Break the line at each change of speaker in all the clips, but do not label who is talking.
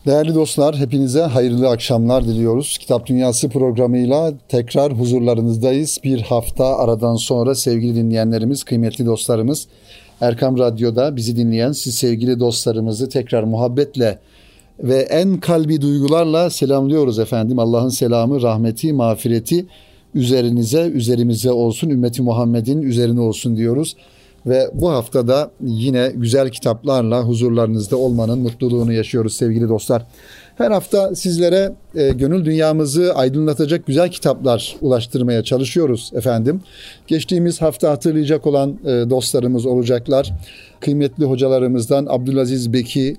Değerli dostlar, hepinize hayırlı akşamlar diliyoruz. Kitap Dünyası programıyla tekrar huzurlarınızdayız. Bir hafta aradan sonra sevgili dinleyenlerimiz, kıymetli dostlarımız, Erkam Radyo'da bizi dinleyen siz sevgili dostlarımızı tekrar muhabbetle ve en kalbi duygularla selamlıyoruz efendim. Allah'ın selamı, rahmeti, mağfireti üzerimize olsun, ümmeti Muhammed'in üzerine olsun diyoruz. Ve bu haftada yine güzel kitaplarla huzurlarınızda olmanın mutluluğunu yaşıyoruz sevgili dostlar. Her hafta sizlere gönül dünyamızı aydınlatacak güzel kitaplar ulaştırmaya çalışıyoruz efendim. Geçtiğimiz hafta hatırlayacak olan dostlarımız olacaklar. Kıymetli hocalarımızdan Abdülaziz Beki,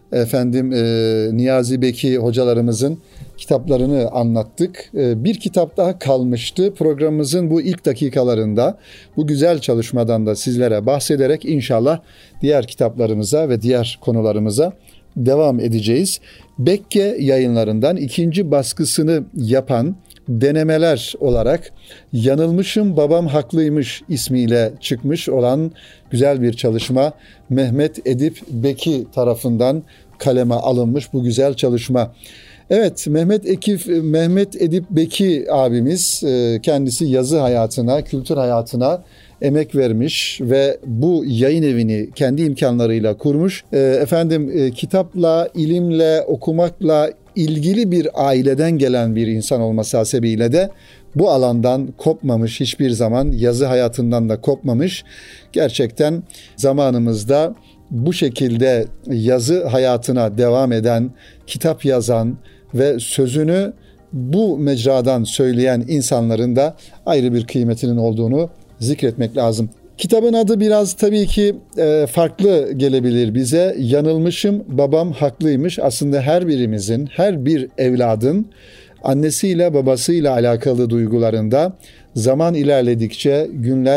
Niyazi Beki hocalarımızın kitaplarını anlattık. Bir kitap daha kalmıştı. Programımızın bu ilk dakikalarında bu güzel çalışmadan da sizlere bahsederek inşallah diğer kitaplarımıza ve diğer konularımıza devam edeceğiz. Bekke Yayınlarından ikinci baskısını yapan denemeler olarak Yanılmışım Babam Haklıymış ismiyle çıkmış olan güzel bir çalışma Mehmet Edip Beki tarafından kaleme alınmış bu güzel çalışma. Evet, Mehmet Edip Beki abimiz kendisi yazı hayatına, kültür hayatına emek vermiş ve bu yayın evini kendi imkanlarıyla kurmuş. Kitapla, ilimle, okumakla ilgili bir aileden gelen bir insan olması hasebiyle de bu alandan kopmamış, hiçbir zaman yazı hayatından da kopmamış. Gerçekten zamanımızda bu şekilde yazı hayatına devam eden, kitap yazan ve sözünü bu mecradan söyleyen insanların da ayrı bir kıymetinin olduğunu zikretmek lazım. Kitabın adı biraz tabii ki farklı gelebilir bize. Yanılmışım, babam haklıymış. Aslında her birimizin, her bir evladın annesiyle babasıyla alakalı duygularında zaman ilerledikçe,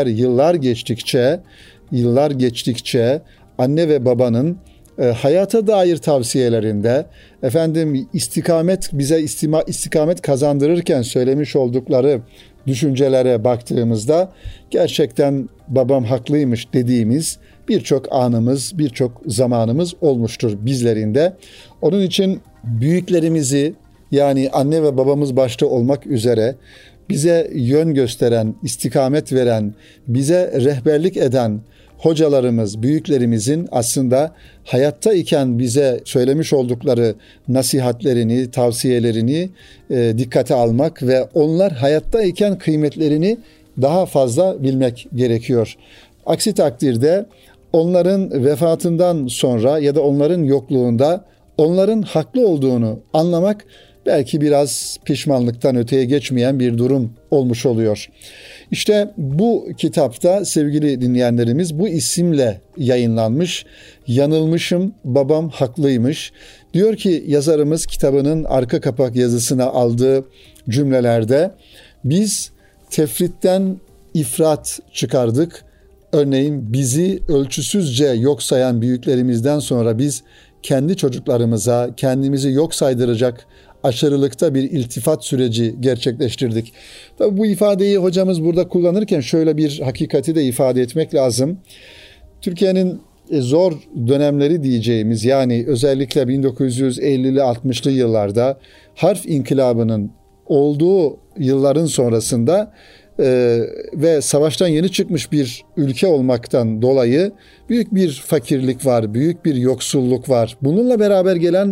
yıllar geçtikçe anne ve babanın hayata dair tavsiyelerinde bize istikamet kazandırırken söylemiş oldukları düşüncelere baktığımızda gerçekten babam haklıymış dediğimiz birçok anımız, birçok zamanımız olmuştur bizlerinde. Onun için büyüklerimizi, yani anne ve babamız başta olmak üzere bize yön gösteren, istikamet veren, bize rehberlik eden hocalarımız, büyüklerimizin aslında hayatta iken bize söylemiş oldukları nasihatlerini, tavsiyelerini dikkate almak ve onlar hayatta iken kıymetlerini daha fazla bilmek gerekiyor. Aksi takdirde onların vefatından sonra ya da onların yokluğunda onların haklı olduğunu anlamak belki biraz pişmanlıktan öteye geçmeyen bir durum olmuş oluyor. İşte bu kitapta sevgili dinleyenlerimiz bu isimle yayınlanmış. Yanılmışım, babam haklıymış. Diyor ki yazarımız kitabının arka kapak yazısına aldığı cümlelerde biz tefritten ifrat çıkardık. Örneğin bizi ölçüsüzce yok sayan büyüklerimizden sonra biz kendi çocuklarımıza kendimizi yok saydıracak aşırılıkta bir iltifat süreci gerçekleştirdik. Tabii bu ifadeyi hocamız burada kullanırken şöyle bir hakikati de ifade etmek lazım. Türkiye'nin zor dönemleri diyeceğimiz, yani özellikle 1950'li 60'lı yıllarda harf inkılabının olduğu yılların sonrasında ve savaştan yeni çıkmış bir ülke olmaktan dolayı büyük bir fakirlik var, büyük bir yoksulluk var. Bununla beraber gelen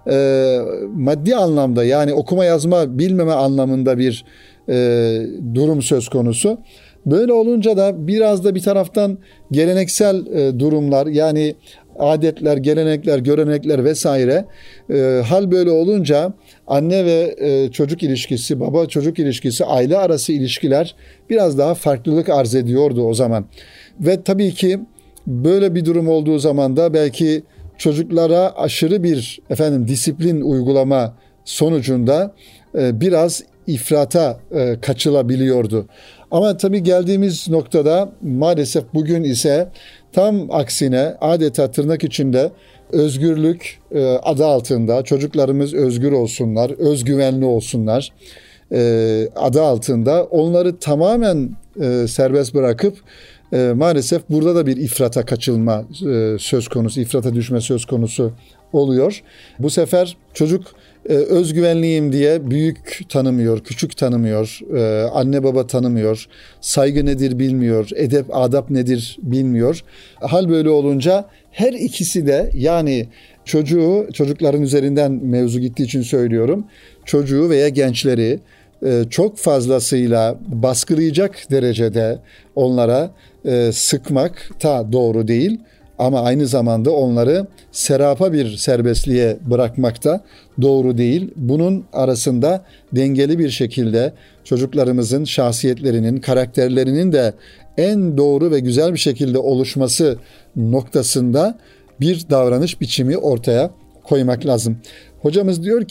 maddi anlamda, yani okuma yazma bilmeme anlamında bir durum söz konusu. Böyle olunca da biraz da bir taraftan geleneksel durumlar, yani adetler, gelenekler, görenekler vesaire, hal böyle olunca anne ve çocuk ilişkisi, baba çocuk ilişkisi, aile arası ilişkiler biraz daha farklılık arz ediyordu o zaman. Ve tabii ki böyle bir durum olduğu zaman da belki çocuklara aşırı bir disiplin uygulama sonucunda biraz ifrata kaçılabiliyordu. Ama tabii geldiğimiz noktada maalesef bugün ise tam aksine adeta tırnak içinde özgürlük adı altında çocuklarımız özgür olsunlar, özgüvenli olsunlar adı altında onları tamamen serbest bırakıp maalesef burada da bir ifrata kaçılma söz konusu, ifrata düşme söz konusu oluyor. Bu sefer çocuk özgüvenliyim diye büyük tanımıyor, küçük tanımıyor, anne baba tanımıyor, saygı nedir bilmiyor, edep, adap nedir bilmiyor. Hal böyle olunca her ikisi de, yani çocukların üzerinden mevzu gittiği için söylüyorum, çocuğu veya gençleri çok fazlasıyla baskılayacak derecede onlara sıkmak da doğru değil. Ama aynı zamanda onları serapa bir serbestliğe bırakmak da doğru değil. Bunun arasında dengeli bir şekilde çocuklarımızın şahsiyetlerinin, karakterlerinin de en doğru ve güzel bir şekilde oluşması noktasında bir davranış biçimi ortaya koymak lazım. Hocamız diyor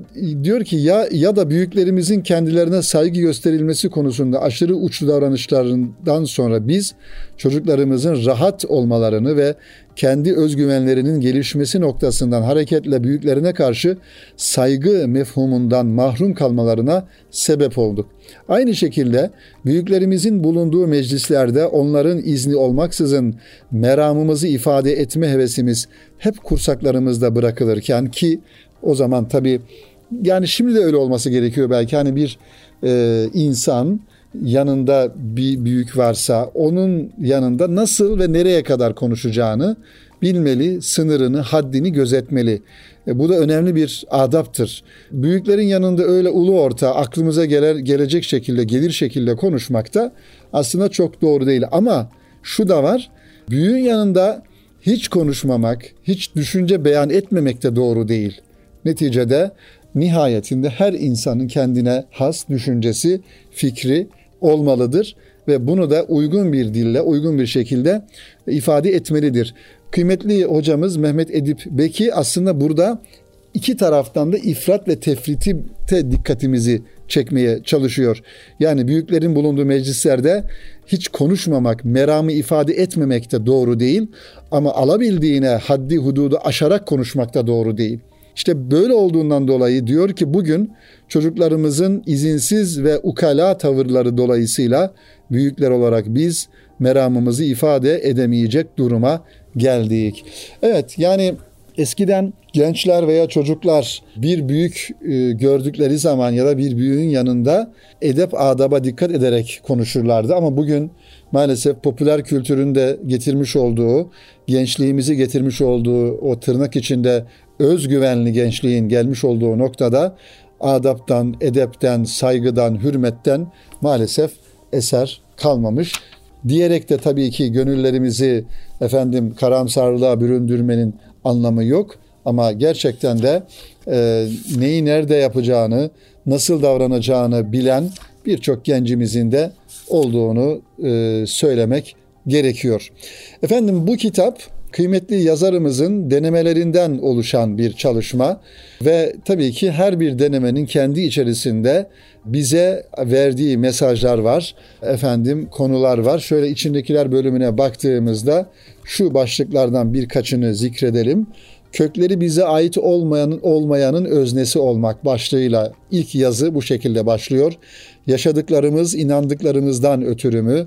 ki ya da büyüklerimizin kendilerine saygı gösterilmesi konusunda aşırı uçlu davranışlarından sonra biz çocuklarımızın rahat olmalarını ve kendi özgüvenlerinin gelişmesi noktasından hareketle büyüklerine karşı saygı mefhumundan mahrum kalmalarına sebep olduk. Aynı şekilde büyüklerimizin bulunduğu meclislerde onların izni olmaksızın meramımızı ifade etme hevesimiz hep kursaklarımızda bırakılırken, ki o zaman tabii, yani şimdi de öyle olması gerekiyor belki, hani bir insan yanında bir büyük varsa onun yanında nasıl ve nereye kadar konuşacağını bilmeli, sınırını, haddini gözetmeli. Bu da önemli bir adaptır. Büyüklerin yanında öyle ulu orta aklımıza gelir şekilde konuşmak da aslında çok doğru değil. Ama şu da var, büyüğün yanında hiç konuşmamak, hiç düşünce beyan etmemek de doğru değil. Neticede nihayetinde her insanın kendine has düşüncesi, fikri olmalıdır ve bunu da uygun bir dille, uygun bir şekilde ifade etmelidir. Kıymetli hocamız Mehmet Edip Beki aslında burada iki taraftan da ifrat ve tefrite dikkatimizi çekmeye çalışıyor. Yani büyüklerin bulunduğu meclislerde hiç konuşmamak, meramı ifade etmemek de doğru değil, ama alabildiğine haddi hududu aşarak konuşmak da doğru değil. İşte böyle olduğundan dolayı diyor ki bugün çocuklarımızın izinsiz ve ukala tavırları dolayısıyla büyükler olarak biz meramımızı ifade edemeyecek duruma geldik. Evet, yani eskiden gençler veya çocuklar bir büyük gördükleri zaman ya da bir büyüğün yanında edep adaba dikkat ederek konuşurlardı. Ama bugün maalesef popüler kültürün de getirmiş olduğu, gençliğimizi getirmiş olduğu o tırnak içinde özgüvenli gençliğin gelmiş olduğu noktada adaptan, edepten, saygıdan, hürmetten maalesef eser kalmamış. Diyerek de tabii ki gönüllerimizi karamsarlığa büründürmenin anlamı yok. Ama gerçekten de neyi nerede yapacağını, nasıl davranacağını bilen birçok gencimizin de olduğunu söylemek gerekiyor. Bu kitap kıymetli yazarımızın denemelerinden oluşan bir çalışma ve tabii ki her bir denemenin kendi içerisinde bize verdiği mesajlar var, konular var. Şöyle içindekiler bölümüne baktığımızda şu başlıklardan birkaçını zikredelim. Kökleri bize ait olmayanın öznesi olmak başlığıyla ilk yazı bu şekilde başlıyor. Yaşadıklarımız inandıklarımızdan ötürü mü?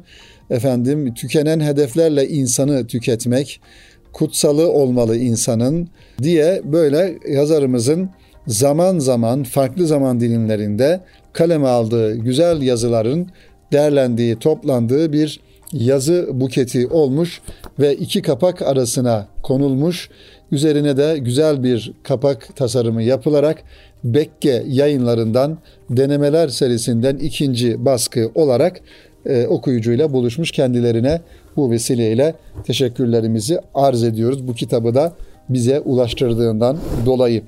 Tükenen hedeflerle insanı tüketmek, kutsalı olmalı insanın diye böyle yazarımızın zaman zaman farklı zaman dilimlerinde kaleme aldığı güzel yazıların derlendiği, toplandığı bir yazı buketi olmuş ve iki kapak arasına konulmuş. Üzerine de güzel bir kapak tasarımı yapılarak Bekke Yayınlarından Denemeler serisinden ikinci baskı olarak okuyucuyla buluşmuş. Kendilerine bu vesileyle teşekkürlerimizi arz ediyoruz. Bu kitabı da bize ulaştırdığından dolayı.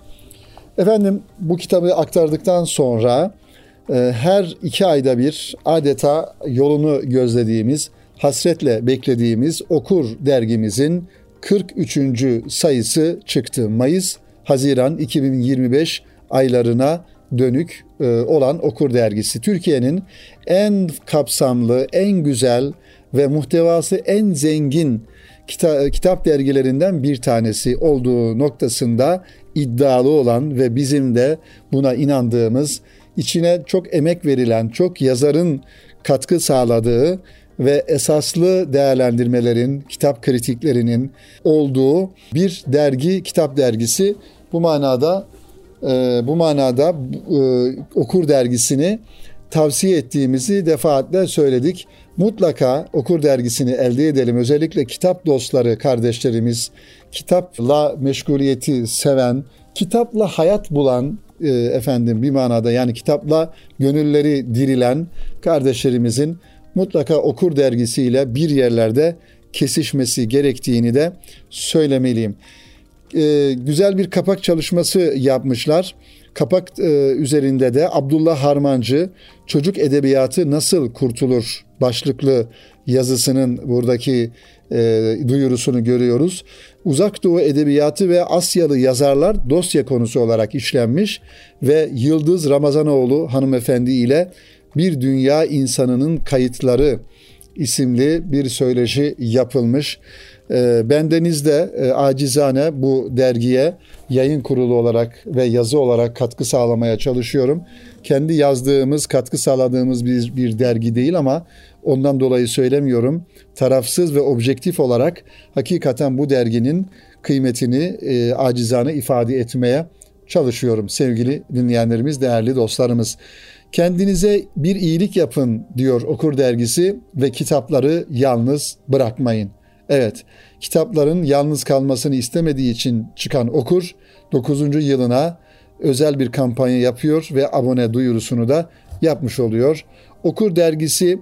Bu kitabı aktardıktan sonra her 2 ayda bir adeta yolunu gözlediğimiz, hasretle beklediğimiz Okur dergimizin 43. sayısı çıktı. Mayıs-Haziran 2025 aylarına dönük olan Okur dergisi. Türkiye'nin en kapsamlı, en güzel ve muhtevası en zengin kitap dergilerinden bir tanesi olduğu noktasında iddialı olan ve bizim de buna inandığımız, içine çok emek verilen, çok yazarın katkı sağladığı ve esaslı değerlendirmelerin, kitap kritiklerinin olduğu bir dergi, kitap dergisi. Bu manada Okur dergisini tavsiye ettiğimizi defaatle söyledik. Mutlaka Okur dergisini elde edelim. Özellikle kitap dostları kardeşlerimiz, kitapla meşguliyeti seven, kitapla hayat bulan bir manada, yani kitapla gönülleri dirilen kardeşlerimizin mutlaka Okur dergisiyle bir yerlerde kesişmesi gerektiğini de söylemeliyim. Güzel bir kapak çalışması yapmışlar. Kapak üzerinde de Abdullah Harmancı Çocuk Edebiyatı Nasıl Kurtulur başlıklı yazısının buradaki duyurusunu görüyoruz. Uzak Doğu Edebiyatı ve Asyalı yazarlar dosya konusu olarak işlenmiş ve Yıldız Ramazanoğlu hanımefendi ile Bir Dünya İnsanının Kayıtları isimli bir söyleşi yapılmış. Bendeniz de acizane bu dergiye yayın kurulu olarak ve yazı olarak katkı sağlamaya çalışıyorum. Kendi yazdığımız, katkı sağladığımız bir dergi değil ama ondan dolayı söylemiyorum. Tarafsız ve objektif olarak hakikaten bu derginin kıymetini acizane ifade etmeye çalışıyorum sevgili dinleyenlerimiz, değerli dostlarımız. Kendinize bir iyilik yapın diyor Okur dergisi ve kitapları yalnız bırakmayın. Evet, kitapların yalnız kalmasını istemediği için çıkan Okur 9. yılına özel bir kampanya yapıyor ve abone duyurusunu da yapmış oluyor. Okur dergisi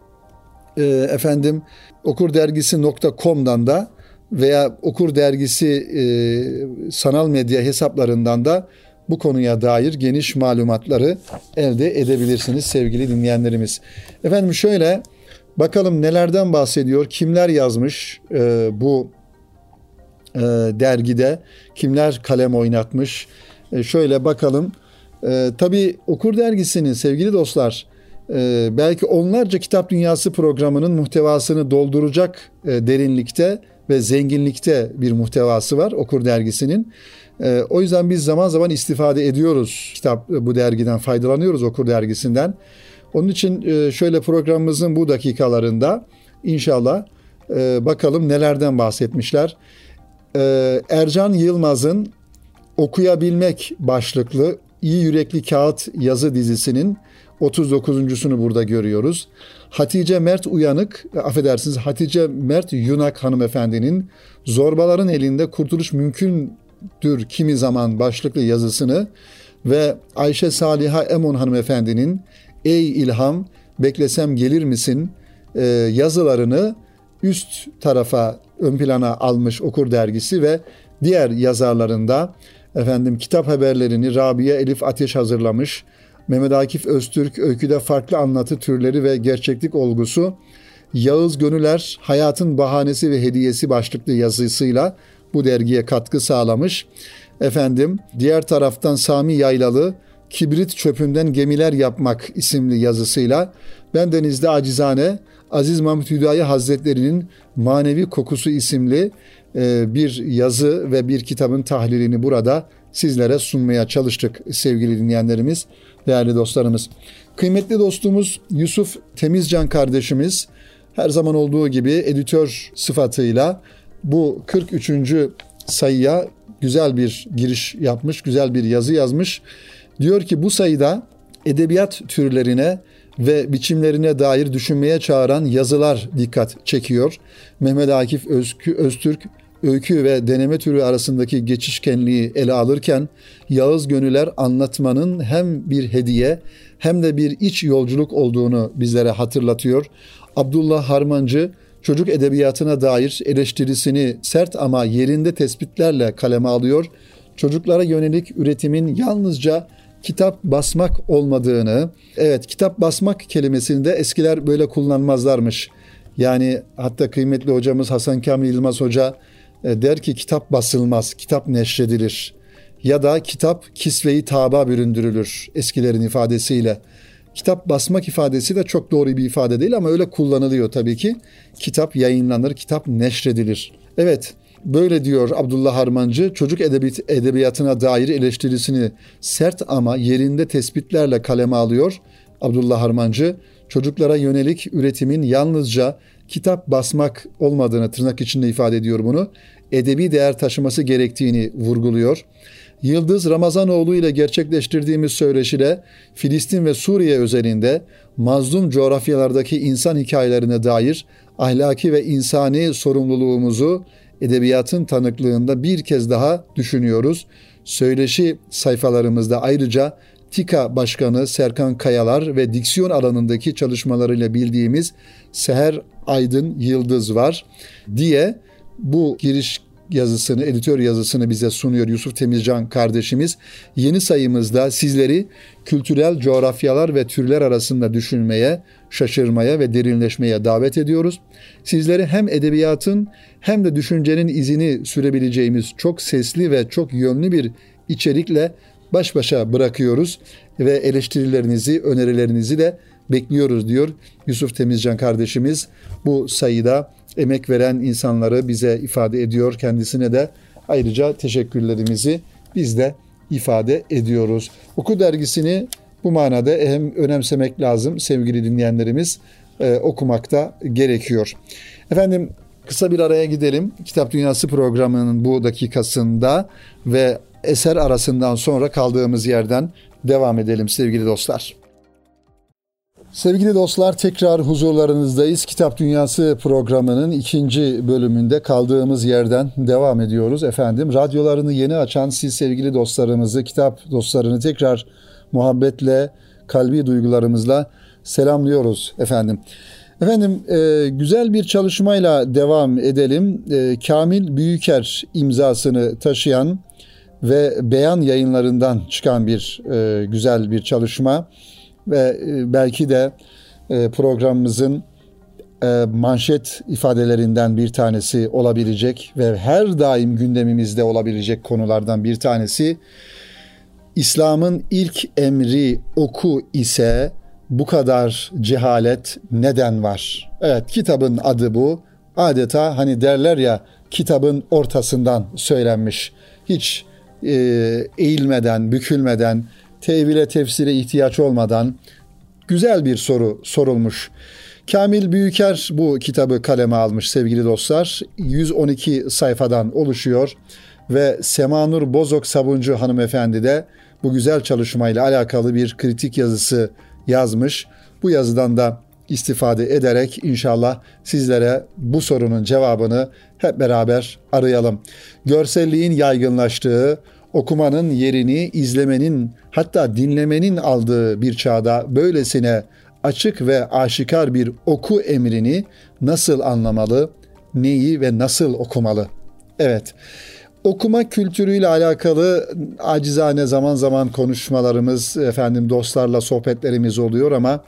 okurdergisi.com'dan da veya Okur dergisi sanal medya hesaplarından da bu konuya dair geniş malumatları elde edebilirsiniz sevgili dinleyenlerimiz. Efendim şöyle bakalım nelerden bahsediyor, kimler yazmış bu dergide, kimler kalem oynatmış. Şöyle bakalım. Tabii Okur dergisinin sevgili dostlar belki onlarca Kitap Dünyası programının muhtevasını dolduracak derinlikte ve zenginlikte bir muhtevası var Okur dergisinin. O yüzden biz zaman zaman istifade ediyoruz. Bu dergiden faydalanıyoruz, Okur dergisinden. Onun için şöyle programımızın bu dakikalarında inşallah bakalım nelerden bahsetmişler. Ercan Yılmaz'ın Okuyabilmek başlıklı İyi Yürekli Kağıt yazı dizisinin 39.sunu burada görüyoruz. Hatice Mert Yunak hanımefendinin Zorbaların Elinde Kurtuluş Mümkündür Kimi Zaman başlıklı yazısını ve Ayşe Saliha Emon hanımefendinin Ey İlham Beklesem Gelir Misin yazılarını üst tarafa ön plana almış Okur dergisi ve diğer yazarlarında kitap haberlerini Rabia Elif Ateş hazırlamış. Mehmet Akif Öztürk öyküde farklı anlatı türleri ve gerçeklik olgusu, Yağız Gönüler Hayatın Bahanesi ve Hediyesi başlıklı yazısıyla bu dergiye katkı sağlamış. Diğer taraftan Sami Yaylalı Kibrit Çöpünden Gemiler Yapmak isimli yazısıyla bendenizde acizane Aziz Mahmut Hüdayi Hazretleri'nin Manevi Kokusu isimli bir yazı ve bir kitabın tahlilini burada sizlere sunmaya çalıştık sevgili dinleyenlerimiz, değerli dostlarımız. Kıymetli dostumuz Yusuf Temizcan kardeşimiz her zaman olduğu gibi editör sıfatıyla bu 43. sayıya güzel bir giriş yapmış, güzel bir yazı yazmış. Diyor ki bu sayıda edebiyat türlerine ve biçimlerine dair düşünmeye çağıran yazılar dikkat çekiyor. Mehmet Akif Öztürk öykü ve deneme türü arasındaki geçişkenliği ele alırken Yağız Gönüler anlatmanın hem bir hediye hem de bir iç yolculuk olduğunu bizlere hatırlatıyor. Abdullah Harmancı çocuk edebiyatına dair eleştirisini sert ama yerinde tespitlerle kaleme alıyor. Çocuklara yönelik üretimin yalnızca kitap basmak olmadığını, evet kitap basmak kelimesini de eskiler böyle kullanmazlarmış. Yani hatta kıymetli hocamız Hasan Kamil Yılmaz Hoca der ki kitap basılmaz, kitap neşredilir. Ya da kitap kisve-i taba büründürülür eskilerin ifadesiyle. Kitap basmak ifadesi de çok doğru bir ifade değil ama öyle kullanılıyor tabii ki. Kitap yayınlanır, kitap neşredilir. Evet, böyle diyor Abdullah Harmancı, çocuk edebiyatına dair eleştirisini sert ama yerinde tespitlerle kaleme alıyor. Abdullah Harmancı, çocuklara yönelik üretimin yalnızca kitap basmak olmadığını, tırnak içinde ifade ediyor bunu, edebi değer taşıması gerektiğini vurguluyor. Yıldız Ramazanoğlu ile gerçekleştirdiğimiz söyleşide Filistin ve Suriye özelinde mazlum coğrafyalardaki insan hikayelerine dair ahlaki ve insani sorumluluğumuzu edebiyatın tanıklığında bir kez daha düşünüyoruz. Söyleşi sayfalarımızda ayrıca TİKA Başkanı Serkan Kayalar ve diksiyon alanındaki çalışmalarıyla bildiğimiz Seher Aydın Yıldız var diye bu giriş yazısını, editör yazısını bize sunuyor Yusuf Temizcan kardeşimiz. Yeni sayımızda sizleri kültürel coğrafyalar ve türler arasında düşünmeye, şaşırmaya ve derinleşmeye davet ediyoruz. Sizleri hem edebiyatın hem de düşüncenin izini sürebileceğimiz çok sesli ve çok yönlü bir içerikle baş başa bırakıyoruz ve eleştirilerinizi, önerilerinizi de bekliyoruz diyor Yusuf Temizcan kardeşimiz. Bu sayıda emek veren insanları bize ifade ediyor. Kendisine de ayrıca teşekkürlerimizi biz de ifade ediyoruz. Oku dergisini bu manada hem önemsemek lazım sevgili dinleyenlerimiz, okumakta gerekiyor. Efendim kısa bir araya gidelim. Kitap Dünyası programının bu dakikasında ve eser arasından sonra kaldığımız yerden devam edelim sevgili dostlar. Sevgili dostlar, tekrar huzurlarınızdayız. Kitap Dünyası programının 2. bölümünde kaldığımız yerden devam ediyoruz efendim. Radyolarını yeni açan siz sevgili dostlarımızı, kitap dostlarını tekrar muhabbetle, kalbi duygularımızla selamlıyoruz efendim. Efendim güzel bir çalışmayla devam edelim. Kamil Büyüker imzasını taşıyan ve Beyan Yayınlarından çıkan bir güzel bir çalışma ve belki de programımızın manşet ifadelerinden bir tanesi olabilecek ve her daim gündemimizde olabilecek konulardan bir tanesi. İslam'ın ilk emri oku ise bu kadar cehalet neden var? Evet, kitabın adı bu. Adeta hani derler ya, kitabın ortasından söylenmiş. Hiç eğilmeden, bükülmeden, tevile, tefsire ihtiyaç olmadan güzel bir soru sorulmuş. Kamil Büyüker bu kitabı kaleme almış sevgili dostlar. 112 sayfadan oluşuyor ve Semanur Bozok Sabuncu hanımefendi de bu güzel çalışmayla alakalı bir kritik yazısı yazmış. Bu yazıdan da istifade ederek inşallah sizlere bu sorunun cevabını hep beraber arayalım. Görselliğin yaygınlaştığı, okumanın yerini izlemenin, hatta dinlemenin aldığı bir çağda böylesine açık ve aşikar bir oku emrini nasıl anlamalı, neyi ve nasıl okumalı? Evet, okuma kültürüyle alakalı acizane zaman zaman konuşmalarımız, efendim dostlarla sohbetlerimiz oluyor ama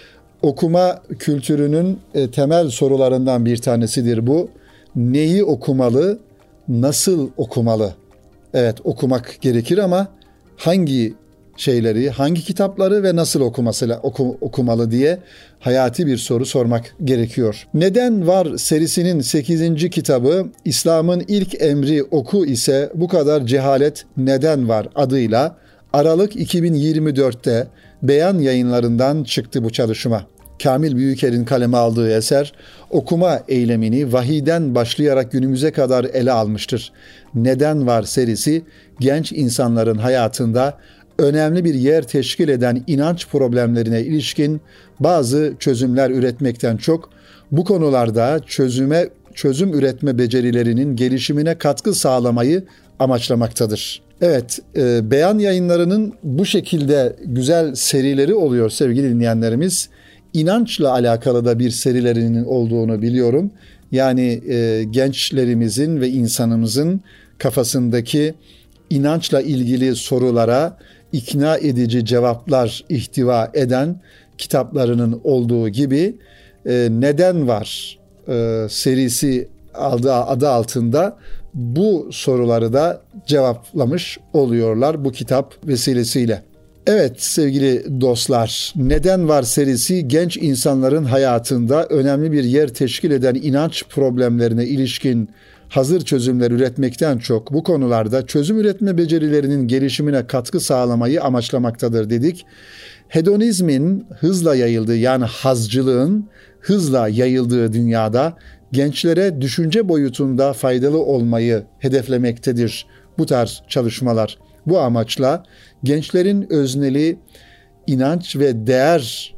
okuma kültürünün temel sorularından bir tanesidir bu. Neyi okumalı, nasıl okumalı? Evet, okumak gerekir ama hangi şeyleri, hangi kitapları ve nasıl okumalı diye hayati bir soru sormak gerekiyor. Neden Var serisinin 8. kitabı İslam'ın ilk emri oku ise bu kadar cehalet neden var adıyla Aralık 2024'te Beyan Yayınlarından çıktı bu çalışma. Kamil Büyüker'in kaleme aldığı eser, okuma eylemini vahiyden başlayarak günümüze kadar ele almıştır. Neden Var serisi, genç insanların hayatında önemli bir yer teşkil eden inanç problemlerine ilişkin bazı çözümler üretmekten çok, bu konularda çözüm üretme becerilerinin gelişimine katkı sağlamayı amaçlamaktadır. Evet, Beyan Yayınları'nın bu şekilde güzel serileri oluyor sevgili dinleyenlerimiz. İnançla alakalı da bir serilerinin olduğunu biliyorum. Yani gençlerimizin ve insanımızın kafasındaki inançla ilgili sorulara ikna edici cevaplar ihtiva eden kitaplarının olduğu gibi Neden Var serisi adı altında bu soruları da cevaplamış oluyorlar bu kitap vesilesiyle. Evet sevgili dostlar, Neden Var serisi genç insanların hayatında önemli bir yer teşkil eden inanç problemlerine ilişkin hazır çözümler üretmekten çok bu konularda çözüm üretme becerilerinin gelişimine katkı sağlamayı amaçlamaktadır dedik. Hedonizmin hızla yayıldığı, yani hazcılığın hızla yayıldığı dünyada gençlere düşünce boyutunda faydalı olmayı hedeflemektedir bu tarz çalışmalar. Bu amaçla gençlerin özneli, inanç ve değer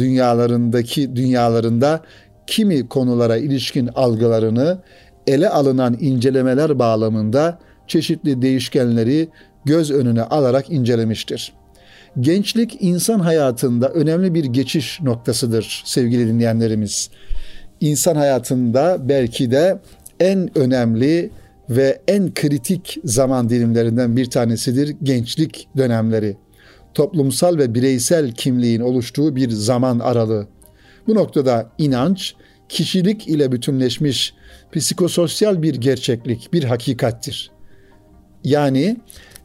dünyalarında kimi konulara ilişkin algılarını ele alınan incelemeler bağlamında çeşitli değişkenleri göz önüne alarak incelemiştir. Gençlik insan hayatında önemli bir geçiş noktasıdır sevgili dinleyenlerimiz. İnsan hayatında belki de en önemli ve en kritik zaman dilimlerinden bir tanesidir gençlik dönemleri. Toplumsal ve bireysel kimliğin oluştuğu bir zaman aralığı. Bu noktada inanç, kişilik ile bütünleşmiş psikososyal bir gerçeklik, bir hakikattir. Yani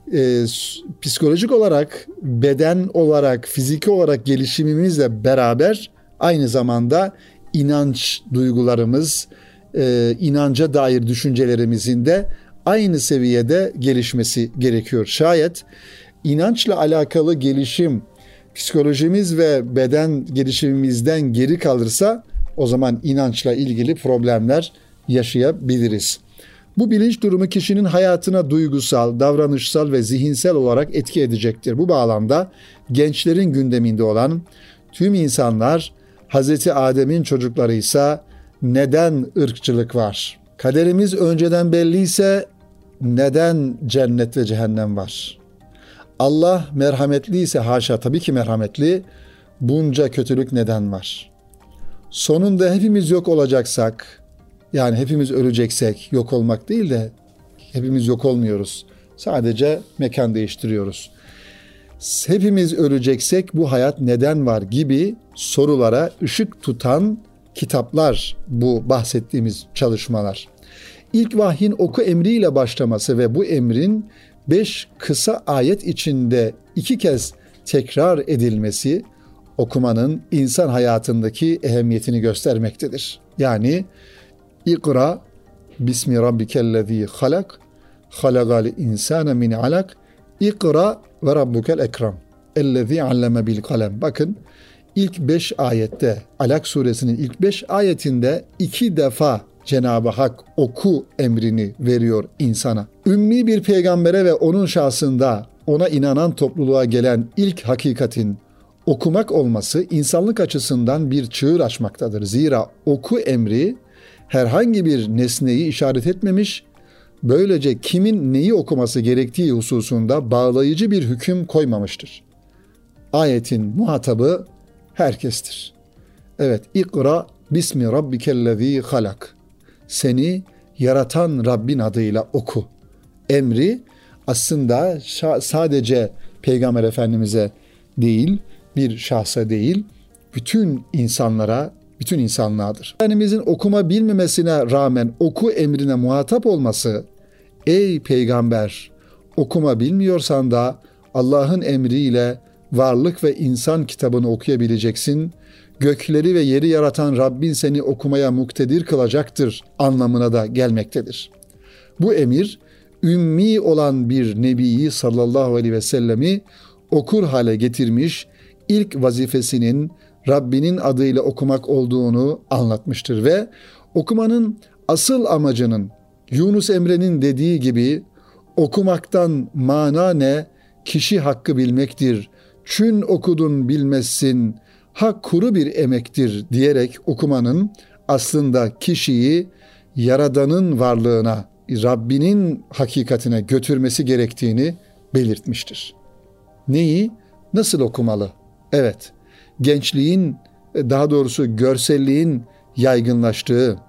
psikolojik olarak, beden olarak, fiziki olarak gelişimimizle beraber aynı zamanda inanç duygularımız, inanca dair düşüncelerimizin de aynı seviyede gelişmesi gerekiyor. Şayet inançla alakalı gelişim psikolojimiz ve beden gelişimimizden geri kalırsa o zaman inançla ilgili problemler yaşayabiliriz. Bu bilinç durumu kişinin hayatına duygusal, davranışsal ve zihinsel olarak etki edecektir. Bu bağlamda gençlerin gündeminde olan tüm insanlar Hazreti Adem'in çocuklarıysa neden ırkçılık var? Kaderimiz önceden belliyse neden cennet ve cehennem var? Allah merhametliyse, haşa tabii ki merhametli, bunca kötülük neden var? Sonunda hepimiz yok olacaksak, yani hepimiz öleceksek, yok olmak değil de hepimiz yok olmuyoruz. Sadece mekan değiştiriyoruz. Hepimiz öleceksek bu hayat neden var gibi sorulara ışık tutan kitaplar bu bahsettiğimiz çalışmalar. İlk vahyin oku emriyle başlaması ve bu emrin 5 kısa ayet içinde 2 kez tekrar edilmesi okumanın insan hayatındaki ehemmiyetini göstermektedir. Yani İkra bismi rabbikellezî halak, halagal insâne min alak, İkra ve rabbukel ekrem, ellezî alleme bil kalem. Bakın ilk 5 ayette, Alak suresinin ilk 5 ayetinde 2 defa Cenab-ı Hak oku emrini veriyor insana. Ümmi bir peygambere ve onun şahsında ona inanan topluluğa gelen ilk hakikatin okumak olması insanlık açısından bir çığır açmaktadır. Zira oku emri herhangi bir nesneyi işaret etmemiş, böylece kimin neyi okuması gerektiği hususunda bağlayıcı bir hüküm koymamıştır. Ayetin muhatabı herkestir. Evet, İkra bismi rabbikellezî halak. Seni yaratan Rabbin adıyla oku. Emri aslında sadece Peygamber Efendimiz'e değil, bir şahsa değil, bütün insanlara, bütün insanlığadır. Efendimizin okuma bilmemesine rağmen oku emrine muhatap olması, ey peygamber, okuma bilmiyorsan da Allah'ın emriyle varlık ve insan kitabını okuyabileceksin, gökleri ve yeri yaratan Rabbin seni okumaya muktedir kılacaktır anlamına da gelmektedir. Bu emir, ümmi olan bir nebiyi sallallahu aleyhi ve sellemi okur hale getirmiş, ilk vazifesinin Rabbinin adıyla okumak olduğunu anlatmıştır ve okumanın asıl amacının Yunus Emre'nin dediği gibi okumaktan mana ne? Kişi hakkı bilmektir. Çün okudun bilmezsin, hak kuru bir emektir diyerek okumanın aslında kişiyi Yaradan'ın varlığına, Rabbinin hakikatine götürmesi gerektiğini belirtmiştir. Neyi? Nasıl okumalı? Evet, gençliğin, daha doğrusu görselliğin yaygınlaştığı,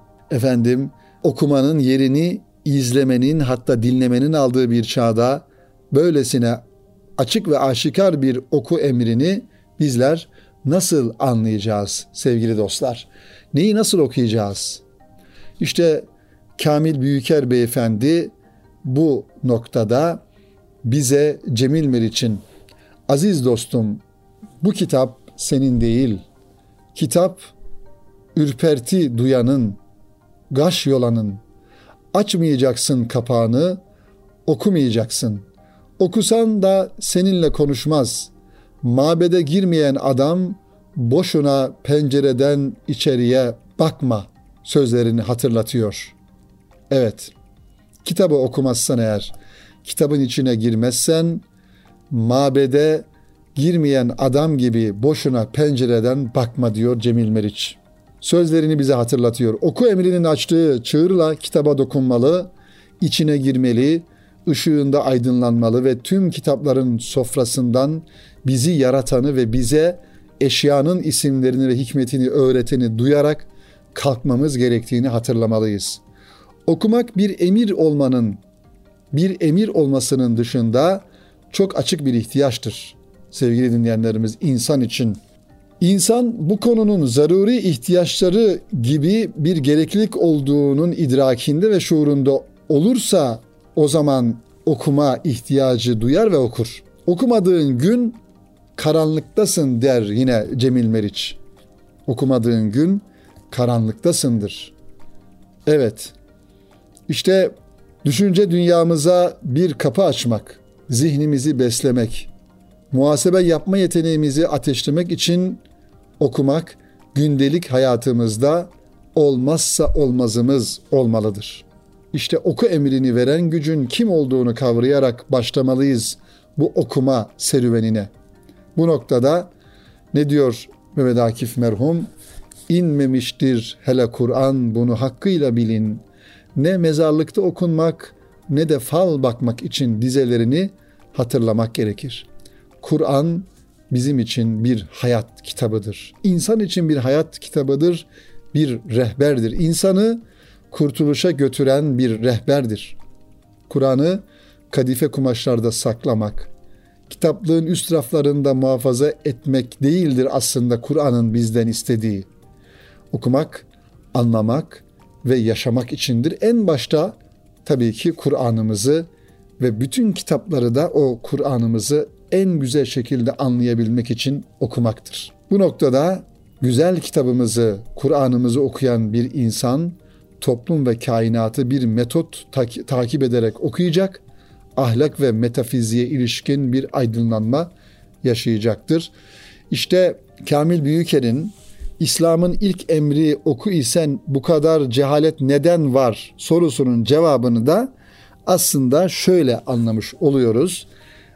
okumanın yerini izlemenin, hatta dinlemenin aldığı bir çağda böylesine açık ve aşikar bir oku emrini bizler nasıl anlayacağız sevgili dostlar? Neyi nasıl okuyacağız? İşte Kamil Büyüker Beyefendi bu noktada bize Cemil Meriç'in, aziz dostum, bu kitap senin değil, kitap ürperti duyanın, gaş yolanın, Açmayacaksın kapağını, okumayacaksın. Okusan da seninle konuşmaz. Mabede girmeyen adam boşuna pencereden içeriye bakma sözlerini hatırlatıyor. Evet, kitabı okumazsan eğer, kitabın içine girmezsen, mabede girmeyen adam gibi boşuna pencereden bakma diyor Cemil Meriç. Sözlerini bize hatırlatıyor. Oku emrinin açtığı çığırla kitaba dokunmalı, içine girmeli, ışığında aydınlanmalı ve tüm kitapların sofrasından bizi yaratanı ve bize eşyanın isimlerini ve hikmetini öğreteni duyarak kalkmamız gerektiğini hatırlamalıyız. Okumak bir emir olmasının dışında çok açık bir ihtiyaçtır. Sevgili dinleyenlerimiz, insan için. İnsan bu konunun zaruri ihtiyaçları gibi bir gereklilik olduğunun idrakinde ve şuurunda olursa o zaman okuma ihtiyacı duyar ve okur. Okumadığın gün karanlıktasın der yine Cemil Meriç. Okumadığın gün karanlıktasındır. Evet, işte düşünce dünyamıza bir kapı açmak, zihnimizi beslemek, muhasebe yapma yeteneğimizi ateşlemek için okumak gündelik hayatımızda olmazsa olmazımız olmalıdır. İşte oku emrini veren gücün kim olduğunu kavrayarak başlamalıyız bu okuma serüvenine. Bu noktada ne diyor Mehmet Akif merhum? İnmemiştir hele Kur'an, bunu hakkıyla bilin. Ne mezarlıkta okunmak ne de fal bakmak için dizelerini hatırlamak gerekir. Kur'an bizim için bir hayat kitabıdır. İnsan için bir hayat kitabıdır, bir rehberdir. İnsanı kurtuluşa götüren bir rehberdir. Kur'an'ı kadife kumaşlarda saklamak, kitaplığın üst raflarında muhafaza etmek değildir aslında Kur'an'ın bizden istediği. Okumak, anlamak ve yaşamak içindir. En başta tabii ki Kur'an'ımızı ve bütün kitapları da o Kur'an'ımızı en güzel şekilde anlayabilmek için okumaktır. Bu noktada güzel kitabımızı, Kur'an'ımızı okuyan bir insan toplum ve kainatı bir metot takip ederek okuyacak, ahlak ve metafiziğe ilişkin bir aydınlanma yaşayacaktır. İşte Kamil Büyüker'in İslam'ın ilk emri oku isen bu kadar cehalet neden var sorusunun cevabını da aslında şöyle anlamış oluyoruz.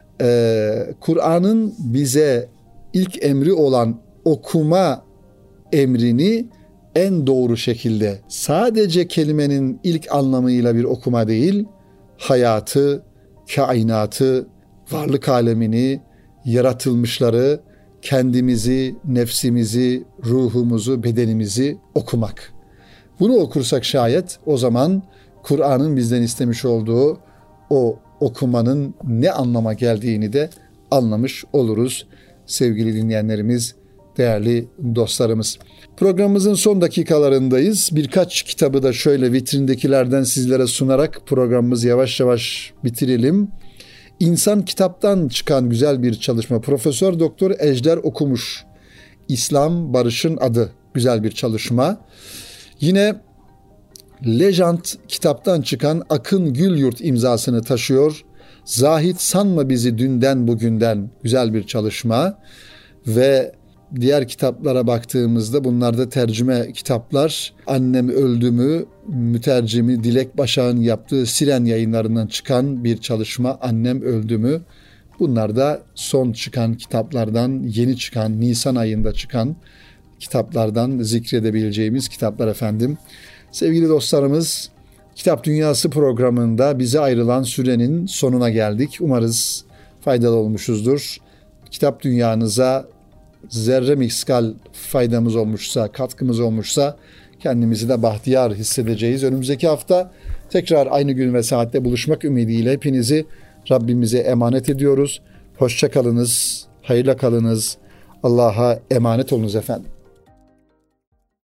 Kur'an'ın bize ilk emri olan okuma emrini en doğru şekilde sadece kelimenin ilk anlamıyla bir okuma değil, hayatı, kainatı, varlık alemini, yaratılmışları, kendimizi, nefsimizi, ruhumuzu, bedenimizi okumak. Bunu okursak şayet o zaman Kur'an'ın bizden istemiş olduğu o okumanın ne anlama geldiğini de anlamış oluruz sevgili dinleyenlerimiz, değerli dostlarımız. Programımızın son dakikalarındayız. Birkaç kitabı da şöyle vitrindekilerden sizlere sunarak programımızı yavaş yavaş bitirelim. İnsan kitaptan çıkan güzel bir çalışma. Profesör Doktor Ejder Okumuş. İslam Barış'ın adı. Güzel bir çalışma. Yine Lejant kitaptan çıkan Akın Gülyurt imzasını taşıyor. Zahit sanma bizi dünden bugünden. Güzel bir çalışma. Ve diğer kitaplara baktığımızda bunlar da tercüme kitaplar. Annem öldü mü mütercimi Dilek Başak'ın yaptığı Siren yayınlarından çıkan bir çalışma Annem öldü mü. Bunlar da son çıkan kitaplardan, yeni çıkan, Nisan ayında çıkan kitaplardan zikredebileceğimiz kitaplar efendim. Sevgili dostlarımız, Kitap Dünyası programında bize ayrılan sürenin sonuna geldik. Umarız faydalı olmuşuzdur. Kitap dünyanıza zerre miskal faydamız olmuşsa, katkımız olmuşsa kendimizi de bahtiyar hissedeceğiz. Önümüzdeki hafta tekrar aynı gün ve saatte buluşmak ümidiyle hepinizi Rabbimize emanet ediyoruz. Hoşça kalınız, hayırla kalınız. Allah'a emanet olunuz efendim.